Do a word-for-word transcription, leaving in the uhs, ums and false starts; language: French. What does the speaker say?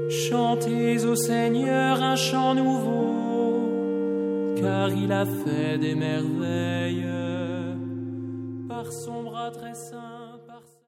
Chantez au Seigneur un chant nouveau, car il a fait des merveilles par son bras très saint.